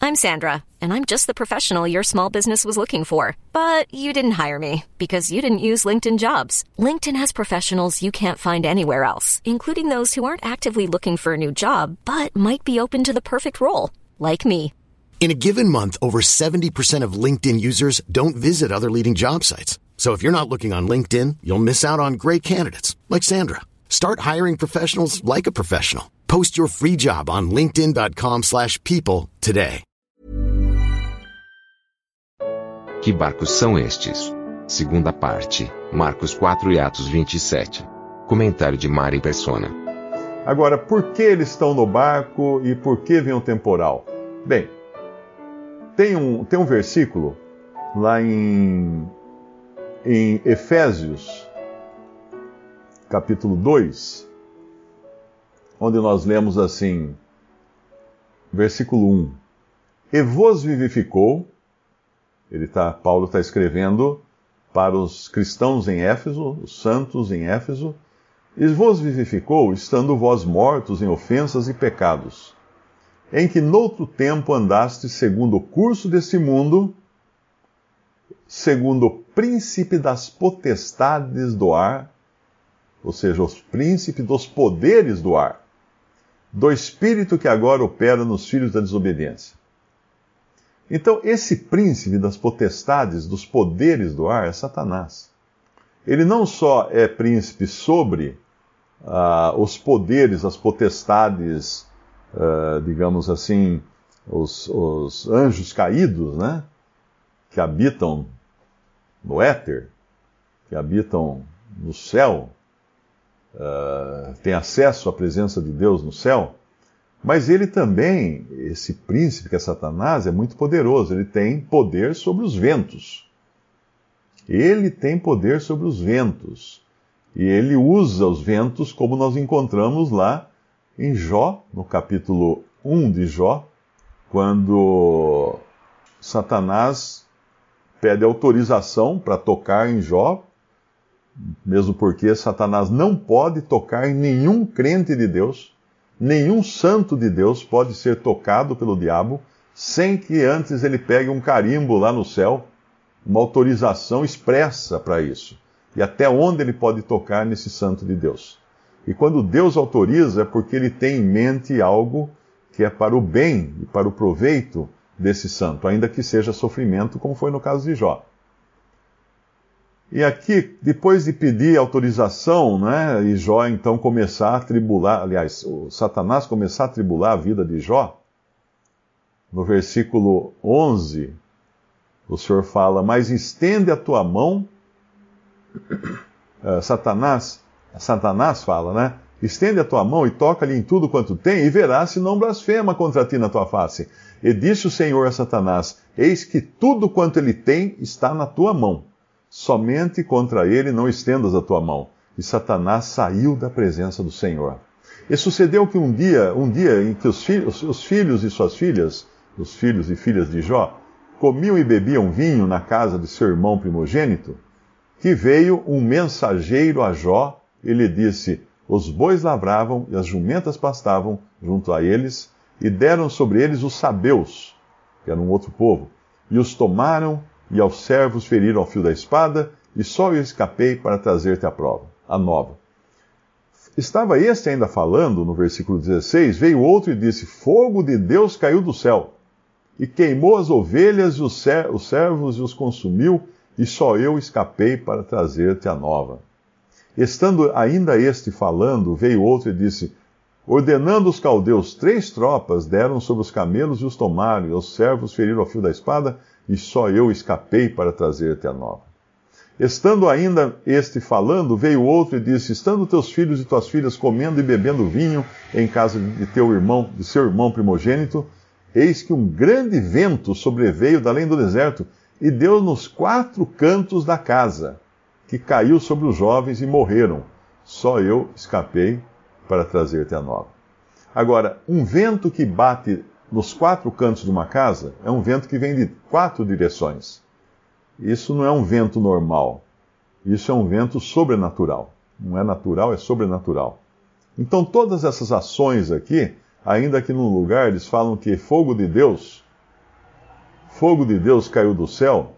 I'm Sandra, and I'm just the professional your small business was looking for. But you didn't hire me because you didn't use LinkedIn Jobs. LinkedIn has professionals you can't find anywhere else, including those who aren't actively looking for a new job, but might be open to the perfect role, like me. In a given month, over 70% of LinkedIn users don't visit other leading job sites. So if you're not looking on LinkedIn, you'll miss out on great candidates, like Sandra. Start hiring professionals like a professional. Post your free job on linkedin.com/people today. Que barcos são estes? Segunda parte, Marcos 4 e Atos 27. Comentário de Mari Persona. Agora, por que eles estão no barco e por que vem o temporal? Bem, tem um versículo lá em Efésios, capítulo 2, onde nós lemos assim, versículo 1. E vos vivificou, Paulo está escrevendo para os cristãos em Éfeso, os santos em Éfeso, e vos vivificou, estando vós mortos em ofensas e pecados, em que noutro tempo andastes segundo o curso deste mundo, segundo o príncipe das potestades do ar, ou seja, os príncipes dos poderes do ar, do espírito que agora opera nos filhos da desobediência. Então, esse príncipe das potestades, dos poderes do ar, é Satanás. Ele não só é príncipe sobre os poderes, as potestades, digamos assim, os anjos caídos, né? Que habitam no éter, que habitam no céu, têm acesso à presença de Deus no céu. Mas ele também, esse príncipe que é Satanás, é muito poderoso. Ele tem poder sobre os ventos. Ele tem poder sobre os ventos. E ele usa os ventos como nós encontramos lá em Jó, no capítulo 1 de Jó, quando Satanás pede autorização para tocar em Jó, mesmo porque Satanás não pode tocar em nenhum crente de Deus. Nenhum santo de Deus pode ser tocado pelo diabo sem que antes ele pegue um carimbo lá no céu, uma autorização expressa para isso. E até onde ele pode tocar nesse santo de Deus. E quando Deus autoriza é porque ele tem em mente algo que é para o bem e para o proveito desse santo, ainda que seja sofrimento, como foi no caso de Jó. E aqui, depois de pedir autorização, né, e Jó então começar a atribular, aliás, o Satanás começar a atribular a vida de Jó, no versículo 11, o Senhor fala, mas estende a tua mão, Satanás fala, né, estende a tua mão e toca-lhe em tudo quanto tem, e verás se não blasfema contra ti na tua face. E disse o Senhor a Satanás, eis que tudo quanto ele tem está na tua mão. Somente contra ele não estendas a tua mão. E Satanás saiu da presença do Senhor. E sucedeu que um dia em que os filhos e suas filhas, os filhos e filhas de Jó, comiam e bebiam vinho na casa de seu irmão primogênito, que veio um mensageiro a Jó e lhe disse, os bois lavravam e as jumentas pastavam junto a eles, e deram sobre eles os sabeus, que era um outro povo, e os tomaram, e aos servos feriram ao fio da espada, e só eu escapei para trazer-te a nova. Estava este ainda falando, no versículo 16, veio outro e disse, fogo de Deus caiu do céu, e queimou as ovelhas e os servos e os consumiu, e só eu escapei para trazer-te a nova. Estando ainda este falando, veio outro e disse, ordenando os caldeus 3 tropas, deram sobre os camelos e os tomaram, e os servos feriram ao fio da espada, e só eu escapei para trazer-te a nova. Estando ainda este falando, veio outro e disse, estando teus filhos e tuas filhas comendo e bebendo vinho em casa de seu irmão primogênito, eis que um grande vento sobreveio da além do deserto, e deu nos 4 cantos da casa, que caiu sobre os jovens e morreram. Só eu escapei para trazer-te a nova. Agora, um vento que bate nos 4 cantos de uma casa é um vento que vem de 4 direções. Isso não é um vento normal. Isso é um vento sobrenatural. Não é natural, é sobrenatural. Então, todas essas ações aqui, ainda que num lugar eles falam que fogo de Deus fogo de Deus caiu do céu,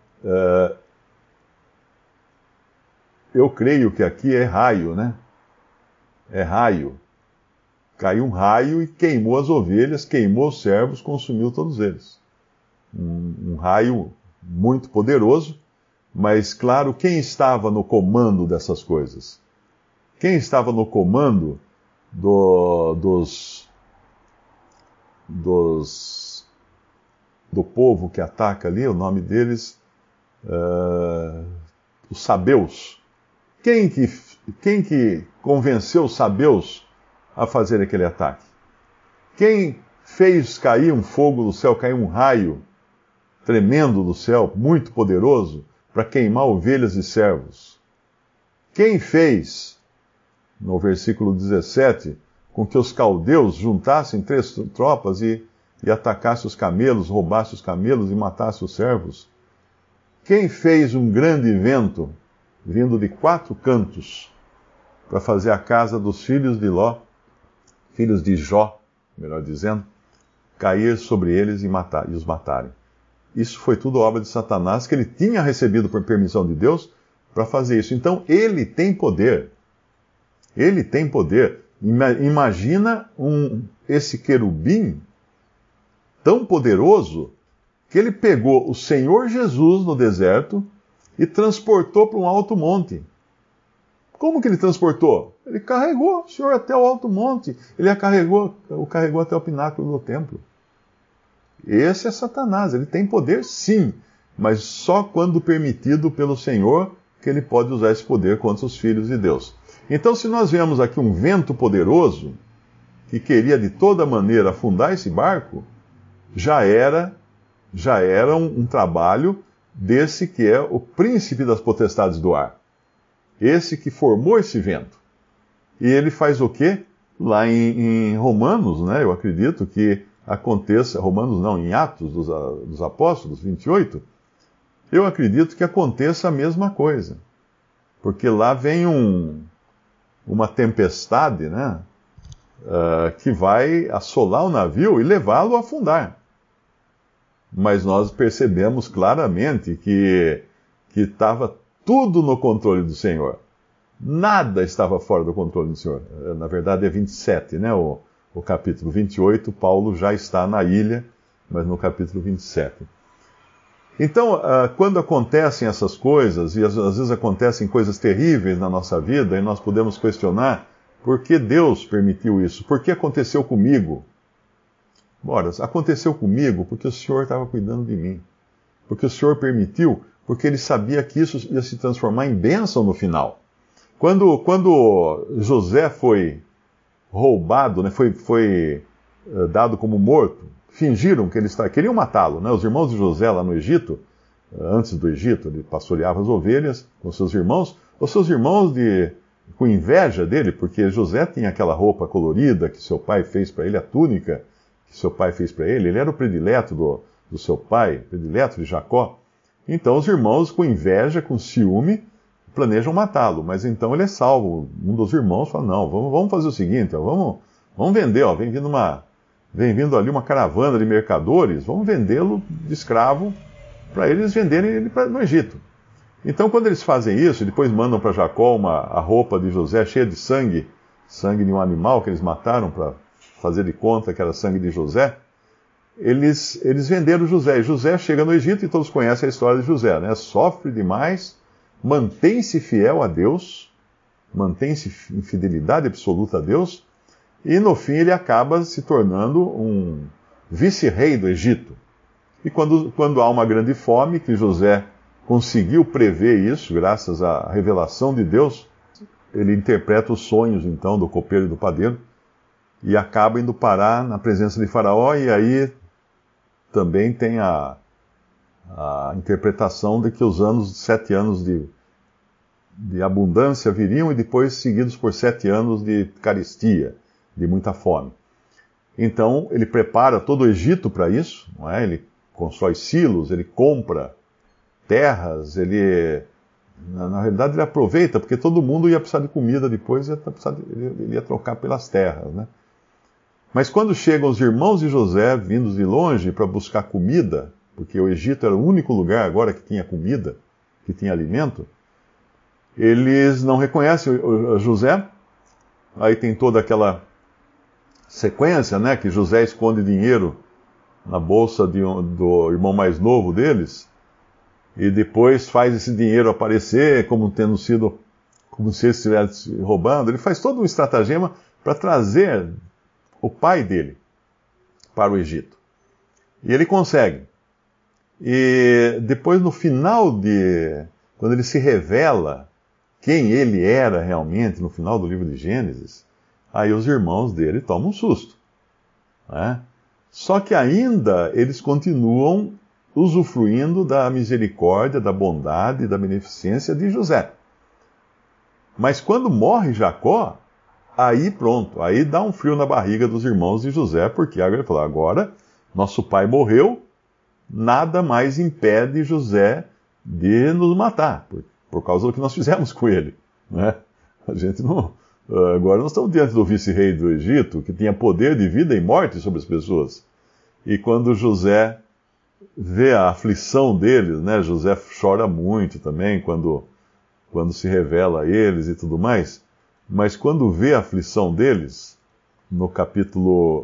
eu creio que aqui é raio, né? É raio. Caiu um raio e queimou as ovelhas, queimou os servos, consumiu todos eles. Um raio muito poderoso, mas claro, quem estava no comando dessas coisas? Quem estava no comando do povo que ataca ali, o nome deles, os sabeus. Quem que convenceu os sabeus a fazer aquele ataque? Quem fez cair um fogo do céu, cair um raio tremendo do céu, muito poderoso, para queimar ovelhas e servos? Quem fez, no versículo 17, com que os caldeus juntassem 3 tropas e atacassem os camelos, roubassem os camelos e matassem os servos? Quem fez um grande vento, vindo de 4 cantos, para fazer a casa dos filhos de Ló, filhos de Jó, melhor dizendo, cair sobre eles e os matarem? Isso foi tudo obra de Satanás, que ele tinha recebido por permissão de Deus para fazer isso. Então, ele tem poder. Ele tem poder. Imagina esse querubim tão poderoso que ele pegou o Senhor Jesus no deserto e transportou para um alto monte. Como que ele transportou? Ele carregou o Senhor até o alto monte. Ele o carregou até o pináculo do templo. Esse é Satanás. Ele tem poder, sim, mas só quando permitido pelo Senhor que ele pode usar esse poder contra os filhos de Deus. Então, se nós vemos aqui um vento poderoso que queria de toda maneira afundar esse barco, já era um trabalho desse que é o príncipe das potestades do ar. Esse que formou esse vento. E ele faz o quê? Lá em Romanos, né, eu acredito que aconteça, Romanos não, em Atos dos Apóstolos, 28, eu acredito que aconteça a mesma coisa. Porque lá vem uma tempestade, né, que vai assolar o navio e levá-lo a afundar. Mas nós percebemos claramente que estava tudo no controle do Senhor. Nada estava fora do controle do Senhor. Na verdade é 27, né? O capítulo 28, Paulo já está na ilha, mas no capítulo 27. Então, quando acontecem essas coisas, e às vezes acontecem coisas terríveis na nossa vida, e nós podemos questionar por que Deus permitiu isso? Por que aconteceu comigo? Ora, aconteceu comigo porque o Senhor estava cuidando de mim. Porque o Senhor permitiu, porque Ele sabia que isso ia se transformar em bênção no final. Quando José foi roubado, né, foi dado como morto, fingiram que queriam matá-lo, né? Os irmãos de José lá no Egito, antes do Egito, ele pastoreava as ovelhas com seus irmãos, os seus irmãos com inveja dele, porque José tinha aquela roupa colorida que seu pai fez para ele, a túnica que seu pai fez para ele, ele era o predileto do seu pai, predileto de Jacó. Então os irmãos, com inveja, com ciúme, planejam matá-lo, mas então ele é salvo. Um dos irmãos fala, não, vamos fazer o seguinte, ó, vamos vender, ó, vem vindo ali uma caravana de mercadores, vamos vendê-lo de escravo para eles venderem ele no Egito. Então quando eles fazem isso, depois mandam para Jacó a roupa de José cheia de sangue de um animal que eles mataram para fazer de conta que era sangue de José, eles venderam José. E José chega no Egito e todos conhecem a história de José, né? Sofre demais, mantém-se fiel a Deus, mantém-se em fidelidade absoluta a Deus, e no fim ele acaba se tornando um vice-rei do Egito. E quando há uma grande fome, que José conseguiu prever isso, graças à revelação de Deus, ele interpreta os sonhos então do copeiro e do padeiro, e acaba indo parar na presença de Faraó, e aí também tem a interpretação de que os 7 anos de abundância viriam e depois seguidos por 7 anos de carestia, de muita fome. Então ele prepara todo o Egito para isso, não é? Ele constrói silos, ele compra terras, na realidade ele aproveita, porque todo mundo ia precisar de comida depois, ele ia trocar pelas terras, né? Mas quando chegam os irmãos de José, vindos de longe para buscar comida porque o Egito era o único lugar agora que tinha comida, que tinha alimento, eles não reconhecem o José. Aí tem toda aquela sequência, né, que José esconde dinheiro na bolsa do irmão mais novo deles, e depois faz esse dinheiro aparecer como tendo sido, como se ele estivesse roubando. Ele faz todo um estratagema para trazer o pai dele para o Egito. E ele consegue. E depois, no final quando ele se revela quem ele era realmente, no final do livro de Gênesis, aí os irmãos dele tomam um susto, né? Só que ainda eles continuam usufruindo da misericórdia, da bondade e da beneficência de José. Mas quando morre Jacó, aí pronto, aí dá um frio na barriga dos irmãos de José, porque agora ele falou, agora nosso pai morreu, nada mais impede José de nos matar, por causa do que nós fizemos com ele, né? A gente não... Agora nós estamos diante do vice-rei do Egito, que tinha poder de vida e morte sobre as pessoas. E quando José vê a aflição deles, né? José chora muito também quando se revela a eles e tudo mais. Mas quando vê a aflição deles, no capítulo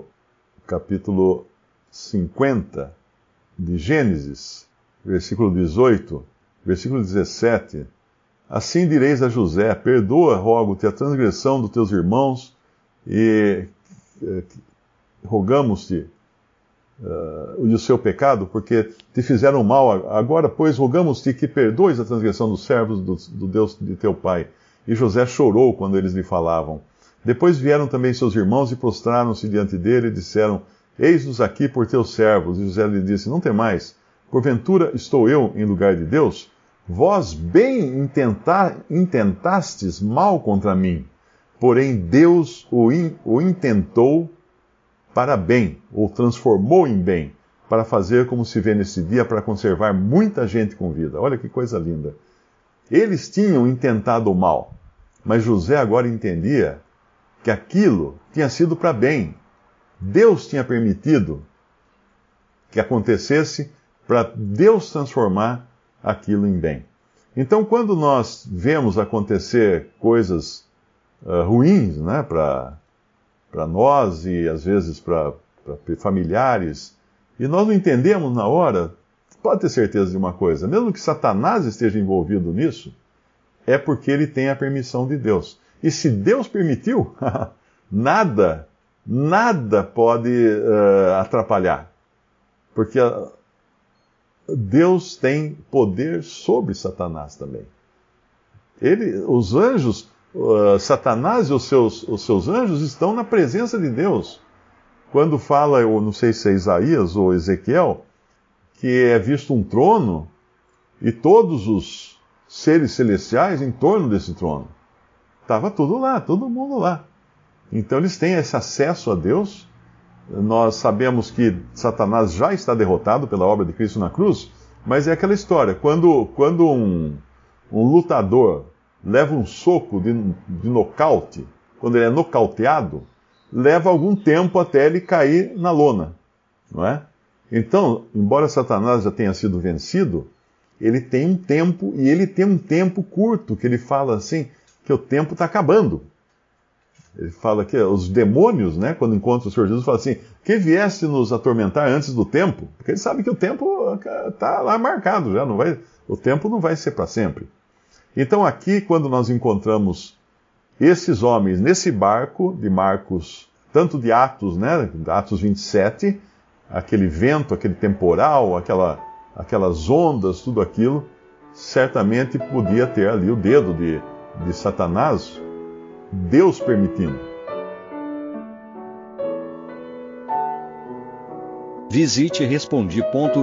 50 de Gênesis, versículo 18, versículo 17... Assim direis a José, perdoa, rogo-te, a transgressão dos teus irmãos, e rogamos-te o seu pecado, porque te fizeram mal. Agora, pois, rogamos-te que perdoes a transgressão dos servos do Deus de teu pai. E José chorou quando eles lhe falavam. Depois vieram também seus irmãos e prostraram-se diante dele e disseram, eis-nos aqui por teus servos. E José lhe disse, não temais, porventura estou eu em lugar de Deus? Vós bem intentastes mal contra mim, porém Deus o intentou para bem, ou transformou em bem, para fazer como se vê nesse dia, para conservar muita gente com vida. Olha que coisa linda. Eles tinham intentado o mal, mas José agora entendia que aquilo tinha sido para bem. Deus tinha permitido que acontecesse para Deus transformar aquilo em bem. Então, quando nós vemos acontecer coisas ruins, né, para nós e às vezes para familiares, e nós não entendemos na hora, pode ter certeza de uma coisa, mesmo que Satanás esteja envolvido nisso, é porque ele tem a permissão de Deus. E se Deus permitiu, nada pode atrapalhar. Porque Deus tem poder sobre Satanás também. Os anjos, Satanás e os seus anjos estão na presença de Deus. Quando fala, eu não sei se é Isaías ou Ezequiel, que é visto um trono e todos os seres celestiais em torno desse trono. Estava tudo lá, todo mundo lá. Então eles têm esse acesso a Deus. Nós sabemos que Satanás já está derrotado pela obra de Cristo na cruz, mas é aquela história, quando um lutador leva um soco de nocaute, quando ele é nocauteado, leva algum tempo até ele cair na lona, não é? Então, embora Satanás já tenha sido vencido, ele tem um tempo, e ele tem um tempo curto, que ele fala assim, que o tempo está acabando. Ele fala que os demônios, né, quando encontram o Senhor Jesus, falam assim, que viesse nos atormentar antes do tempo, porque ele sabe que o tempo está lá marcado, já não vai, o tempo não vai ser para sempre. Então aqui, quando nós encontramos esses homens nesse barco de Marcos, tanto de Atos, né, Atos 27, aquele vento, aquele temporal, aquelas ondas, tudo aquilo, certamente podia ter ali o dedo de Satanás, Deus permitindo. Visite Respondi.com.br.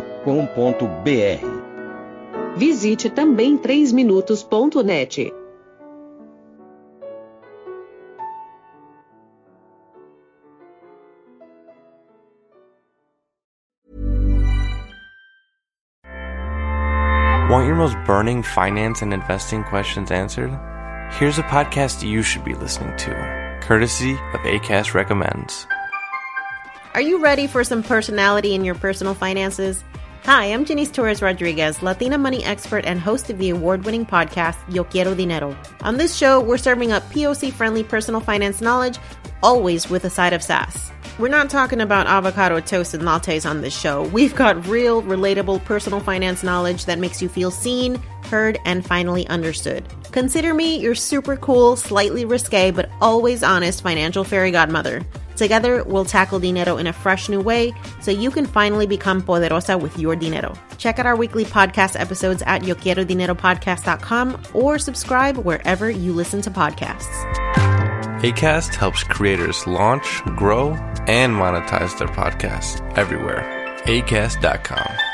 Visite também 3minutos.net. Want your most burning finance and investing questions answered? Here's a podcast you should be listening to, courtesy of Acast Recommends. Are you ready for some personality in your personal finances? Hi, I'm Janice Torres-Rodriguez, Latina money expert and host of the award-winning podcast, Yo Quiero Dinero. On this show, we're serving up POC-friendly personal finance knowledge, always with a side of sass. We're not talking about avocado toast and lattes on this show. We've got real, relatable personal finance knowledge that makes you feel seen, heard, and finally understood. Consider me your super cool, slightly risque, but always honest financial fairy godmother. Together, we'll tackle dinero in a fresh new way so you can finally become poderosa with your dinero. Check out our weekly podcast episodes at YoQuieroDineroPodcast.com or subscribe wherever you listen to podcasts. Acast helps creators launch, grow, and monetize their podcasts everywhere. Acast.com.